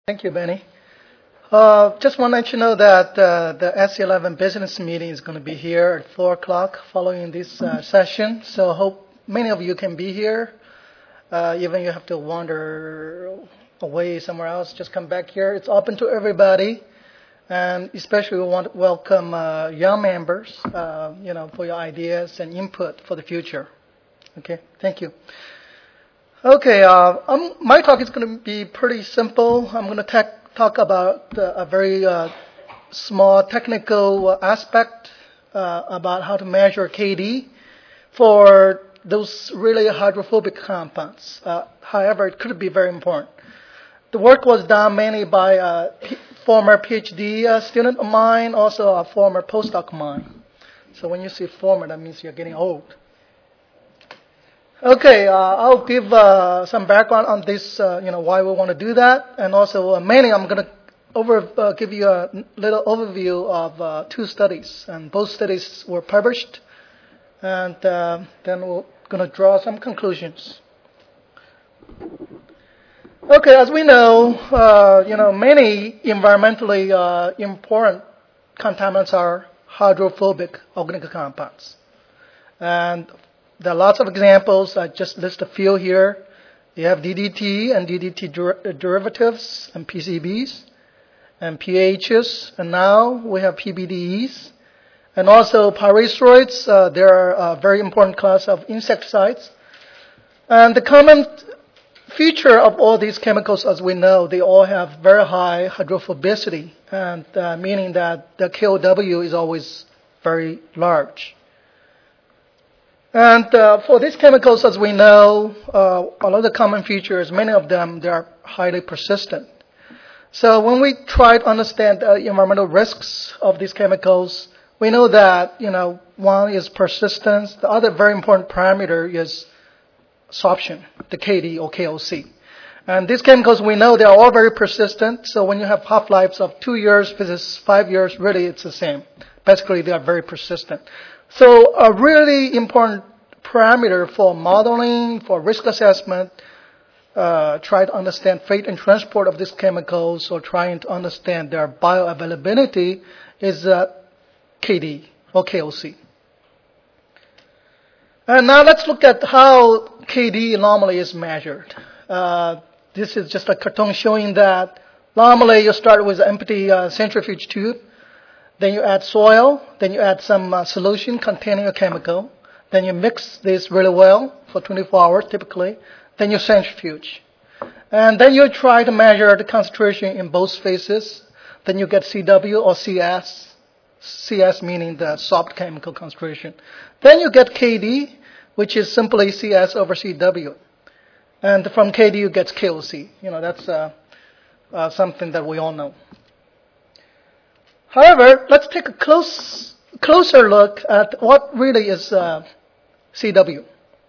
Thank you, Benny. Just want to let you know that the SC11 business meeting is going to be here at 4 o'clock following this session. So hope many of you can be here. Even you have to wander away somewhere else, just come back here. It's open to everybody. And especially we want to welcome young members, for your ideas and input for the future. Okay, thank you. Okay, my talk is going to be pretty simple. I'm going to talk about a very small technical aspect about how to measure KD for those really hydrophobic compounds. However, it could be very important. The work was done mainly by a former PhD student of mine, also a former postdoc of mine. So when you see former, that means you're getting old. Okay, I'll give some background on this, why we want to do that. And also, mainly I'm going to give you a little overview of two studies. And both studies were published. And then we're going to draw some conclusions. Okay, as we know, many environmentally important contaminants are hydrophobic organic compounds. And there are lots of examples. I just list a few here. You have DDT and DDT derivatives and PCBs and PAHs. And now we have PBDEs. And also pyrethroids. They are a very important class of insecticides. And the common feature of all these chemicals, as we know, they all have very high hydrophobicity, and meaning that the KOW is always very large. And for these chemicals, as we know, a lot of the common features, many of them, they are highly persistent. So when we try to understand the environmental risks of these chemicals, we know that, one is persistence. The other very important parameter is sorption, the KD or KOC. And these chemicals, we know they are all very persistent. So when you have half-lives of 2 years versus 5 years, really it's the same. Basically, they are very persistent. So a really important parameter for modeling, for risk assessment, try to understand freight and transport of these chemicals, or trying to understand their bioavailability is KD or KOC. And now let's look at how KD normally is measured. This is just a cartoon showing that normally you start with an empty centrifuge tube. Then you add soil. Then you add some solution containing a chemical. Then you mix this really well for 24 hours typically. Then you centrifuge. And then you try to measure the concentration in both phases. Then you get CW or CS. CS meaning the soft chemical concentration. Then you get KD, which is simply CS over CW. And from KD you get KOC. That's something that we all know. However, let's take a closer look at what really is CW.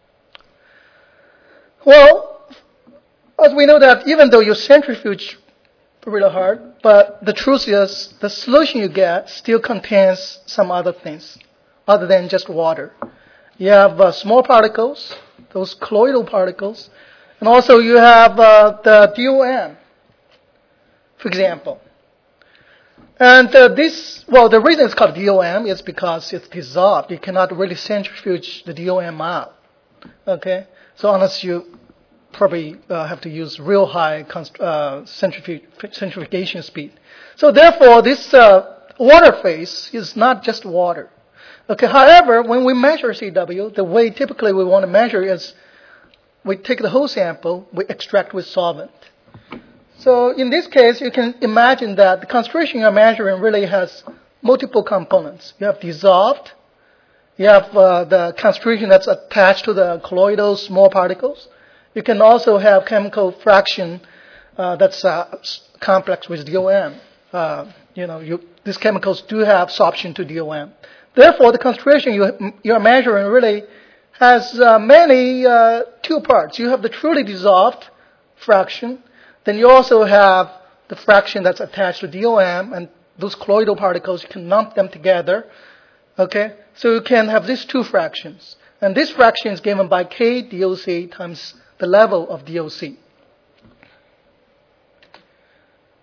Well, as we know that even though you centrifuge really hard, but the truth is the solution you get still contains some other things other than just water. You have small particles, those colloidal particles, and also you have the DOM, for example. And the reason it's called DOM is because it's dissolved. You cannot really centrifuge the DOM out. Okay? So unless you probably have to use real high centrifugation speed. So therefore, this water phase is not just water. Okay. However, when we measure CW, the way typically we want to measure is we take the whole sample, we extract with solvent. So in this case, you can imagine that the concentration you're measuring really has multiple components. You have dissolved. You have the concentration that's attached to the colloidal small particles. You can also have chemical fraction that's complex with DOM. These chemicals do have sorption to DOM. Therefore, the concentration you're measuring really has many two parts. You have the truly dissolved fraction. Then you also have the fraction that's attached to DOM, and those colloidal particles, you can lump them together. Okay? So you can have these two fractions. And this fraction is given by K DOC times the level of DOC.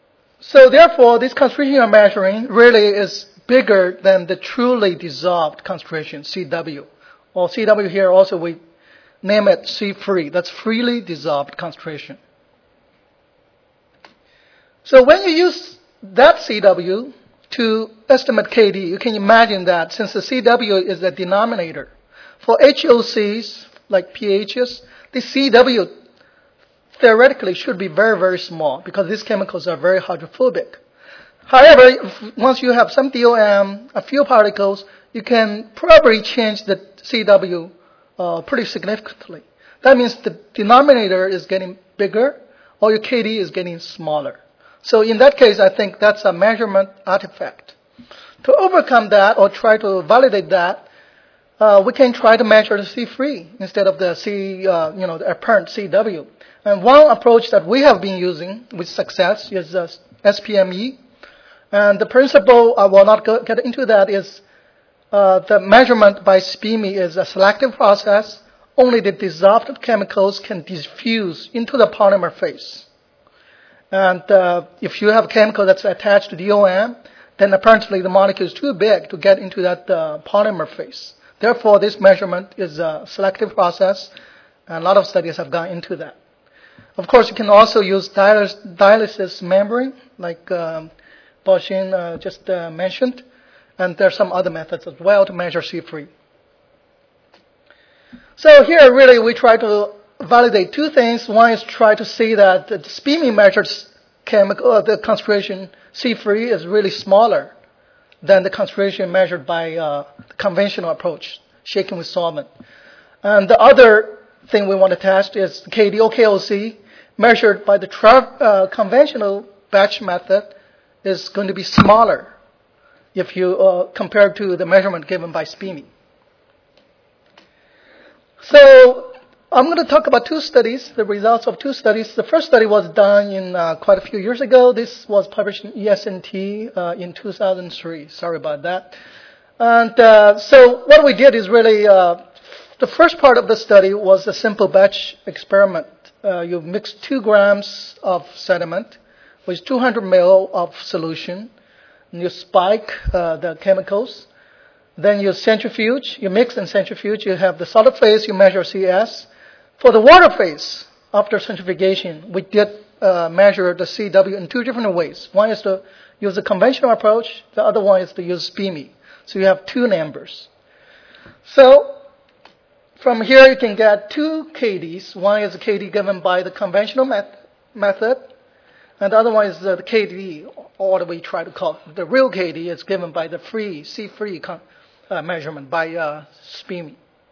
So therefore, this concentration you're measuring really is bigger than the truly dissolved concentration, CW. Or CW here also we name it C-free. That's freely dissolved concentration. So when you use that CW to estimate KD, you can imagine that since the CW is the denominator, for HOCs, like pHs, the CW theoretically should be very, very small because these chemicals are very hydrophobic. However, once you have some DOM, a few particles, you can probably change the CW pretty significantly. That means the denominator is getting bigger or your KD is getting smaller. So in that case, I think that's a measurement artifact. To overcome that or try to validate that, we can try to measure the C-free instead of the the apparent CW. And one approach that we have been using with success is SPME. And the principle, I will not get into that, is the measurement by SPME is a selective process. Only the dissolved chemicals can diffuse into the polymer phase. And if you have a chemical that's attached to DOM, then apparently the molecule is too big to get into that polymer phase. Therefore, this measurement is a selective process, and a lot of studies have gone into that. Of course, you can also use dialysis membrane, like Boschin just mentioned, and there are some other methods as well to measure C-free. So here, really, we try to validate two things. One is try to see that the SPME measured chemical, the concentration C-free is really smaller than the concentration measured by the conventional approach, shaking with solvent. And the other thing we want to test is KD/KOC measured by the conventional batch method is going to be smaller if you compare to the measurement given by SPME. So I'm going to talk about two studies, the results of two studies. The first study was done in quite a few years ago. This was published in ESNT in 2003. Sorry about that. And so what we did is really, the first part of the study was a simple batch experiment. You mix 2 grams of sediment with 200 ml of solution, and you spike the chemicals. Then you centrifuge, you mix and centrifuge. You have the solid phase, you measure CS. For the water phase, after centrifugation, we did measure the CW in 2 different ways. One is to use a conventional approach. The other one is to use SPME. So you have 2 numbers. So from here, you can get 2 KDs. One is the KD given by the conventional method, and the other one is the KD, or we try to call it. The real KD is given by the C-free measurement by SPME.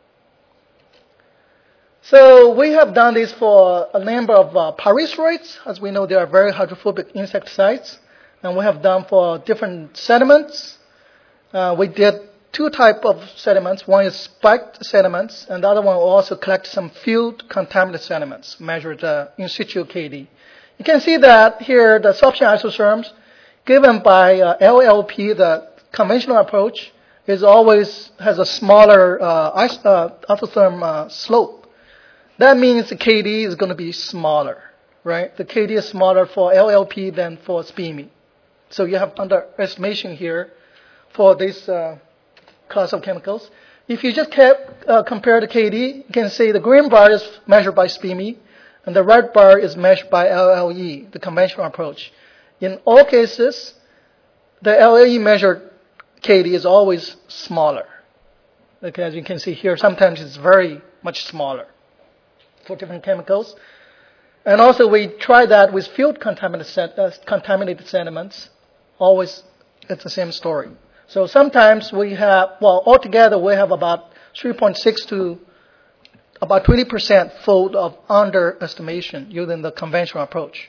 So we have done this for a number of pyrethroids. As we know, they are very hydrophobic insecticides. And we have done for different sediments. We did 2 types of sediments. One is spiked sediments, and the other one will also collect some field contaminated sediments, measured in situ KD. You can see that here the sorption isotherms given by LLP, the conventional approach, has a smaller isotherm slope. That means the KD is going to be smaller, right? The KD is smaller for LLP than for SPME. So you have underestimation here for this class of chemicals. If you just compare the KD, you can see the green bar is measured by SPME, and the red bar is measured by LLE, the conventional approach. In all cases, the LLE measured KD is always smaller. Okay, as you can see here, sometimes it's very much smaller for different chemicals. And also we try that with field contaminated sediments. Always it's the same story. So sometimes we have, altogether we have about 3.6 to about 20% fold of underestimation using the conventional approach.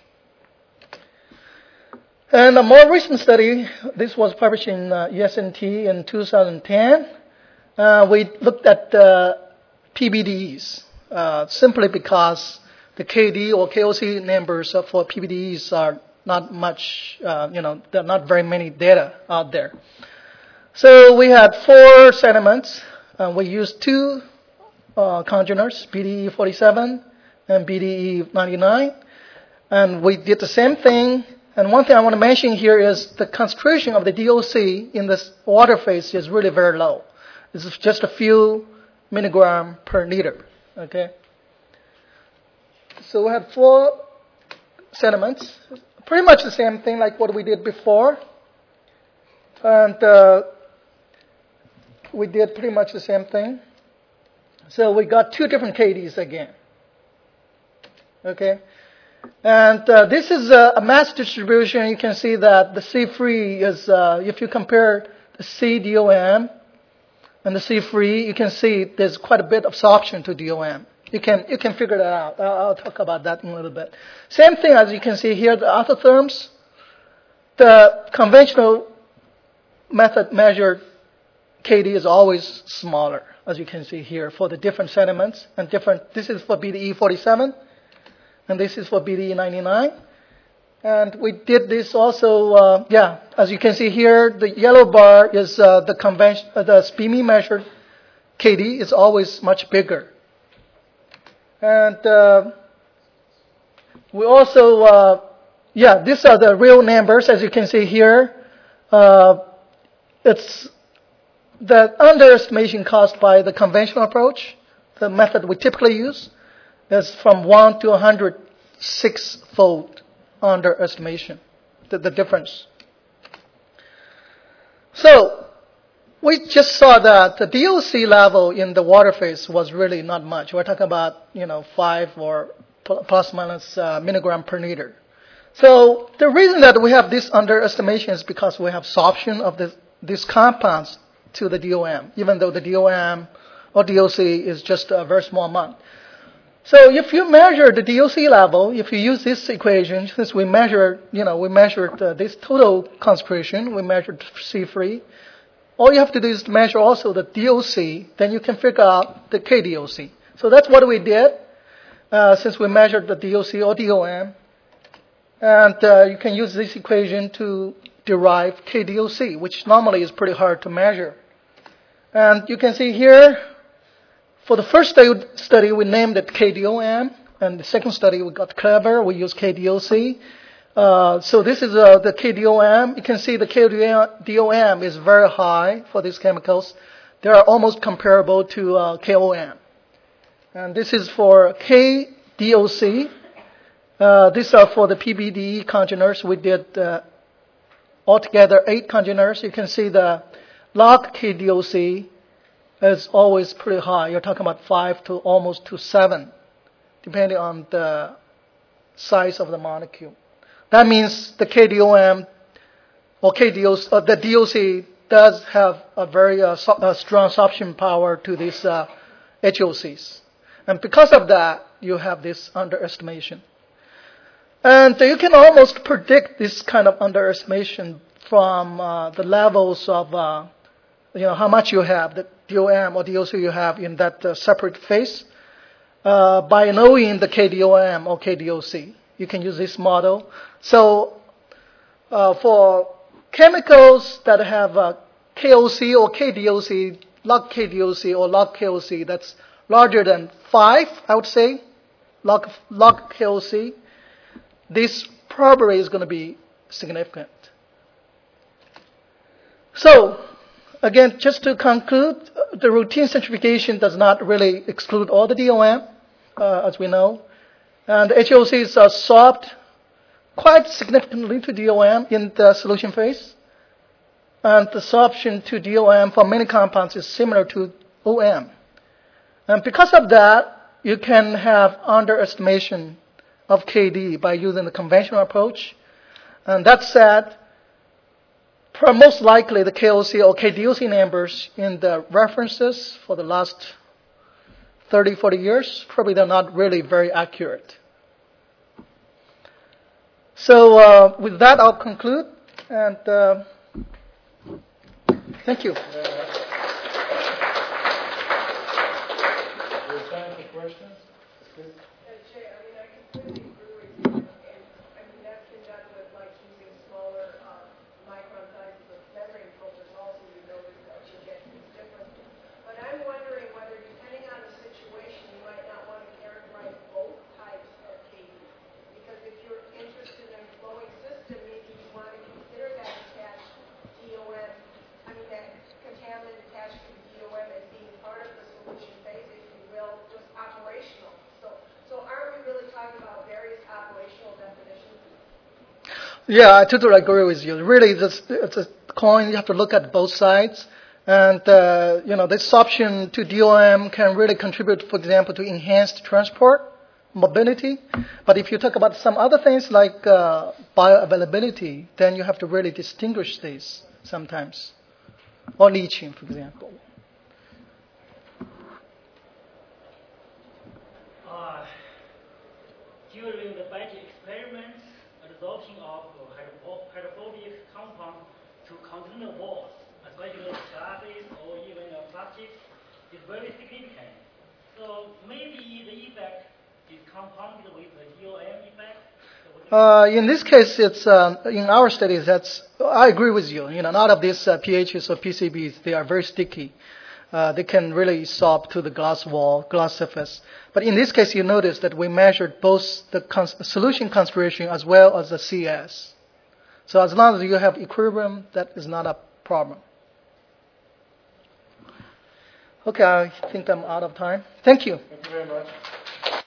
And a more recent study, this was published in ESNT in 2010. We looked at PBDEs. Simply because the KD or KOC numbers for PBDEs are not much, there are not very many data out there. So we had 4 sediments. We used 2 congeners, BDE 47 and BDE 99. And we did the same thing. And one thing I want to mention here is the concentration of the DOC in this water phase is really very low. It's just a few milligram per liter. Okay. So we have 4 sediments, pretty much the same thing like what we did before, and we did pretty much the same thing. So we got 2 different KDs again. Okay. And this is a mass distribution. You can see that the C-free is, if you compare the C-DOM and the C-free, you can see there's quite a bit of absorption to DOM. You can figure that out. I'll talk about that in a little bit. Same thing as you can see here, the autotherms. The conventional method measured KD is always smaller, as you can see here, for the different sediments and different. This is for BDE 47. And this is for BDE 99. And we did this also, as you can see here, the yellow bar is the SPME measured KD is always much bigger. And we also, these are the real numbers, as you can see here. It's the underestimation caused by the conventional approach, the method we typically use. That's from 1 to 106-fold underestimation, the difference. So we just saw that the DOC level in the water phase was really not much. We're talking about 5 or plus minus milligram per liter. So the reason that we have this underestimation is because we have absorption of these compounds to the DOM, even though the DOM or DOC is just a very small amount. So if you measure the DOC level, if you use this equation, since we measured this total concentration, we measured C-free, all you have to do is measure also the DOC, then you can figure out the KDOC. So that's what we did, since we measured the DOC or DOM. And you can use this equation to derive KDOC, which normally is pretty hard to measure. And you can see here, for the first study, we named it KDOM, and the second study, we got clever. We used KDOC. So this is the KDOM. You can see the KDOM is very high for these chemicals. They are almost comparable to KOM. And this is for KDOC. These are for the PBDE congeners. We did altogether 8 congeners. You can see the log KDOC is always pretty high. You're talking about 5 to almost to 7, depending on the size of the molecule. That means the KDOM or KDOC, the DOC does have a very strong absorption power to these HOCs. And because of that, you have this underestimation. And you can almost predict this kind of underestimation from the levels of how much you have, the DOM or DOC you have in that separate phase, by knowing the KDOM or KDOC. You can use this model. So for chemicals that have KOC or KDOC, log KDOC or log KOC, that's larger than 5, I would say, log KOC, this probably is going to be significant. So, again, just to conclude, the routine centrifugation does not really exclude all the DOM, as we know. And the HOCs are sorbed quite significantly to DOM in the solution phase. And the sorption to DOM for many compounds is similar to OM. And because of that, you can have underestimation of KD by using the conventional approach. And that said, most likely the KOC or KDOC numbers in the references for the last 30, 40 years, probably they're not really very accurate. So with that, I'll conclude. And thank you. Questions? Jay, I mean, I completely agree with you, and I mean, that's been done with like using smaller micron sizes of membrane filters also, you notice that you get these differences. But I'm wondering whether, depending on the situation, you might not want to characterize both types of KD. Because if you're interested in flowing system, Yeah, I totally agree with you. Really, it's a coin. You have to look at both sides. And, this option to DOM can really contribute, for example, to enhanced transport, mobility. But if you talk about some other things like bioavailability, then you have to really distinguish these sometimes. Or leaching, for example. During the batch experiments, adsorption of hydrophobic compound to container walls, especially glasses or even plastics, is very significant. So maybe the effect is compounded with the DOM effect. In this case, it's in our studies. I agree with you. None of these pHs or PCBs, they are very sticky. They can really sob to the glass wall, glass surface. But in this case, you notice that we measured both the solution concentration as well as the CS. So as long as you have equilibrium, that is not a problem. Okay, I think I'm out of time. Thank you. Thank you very much.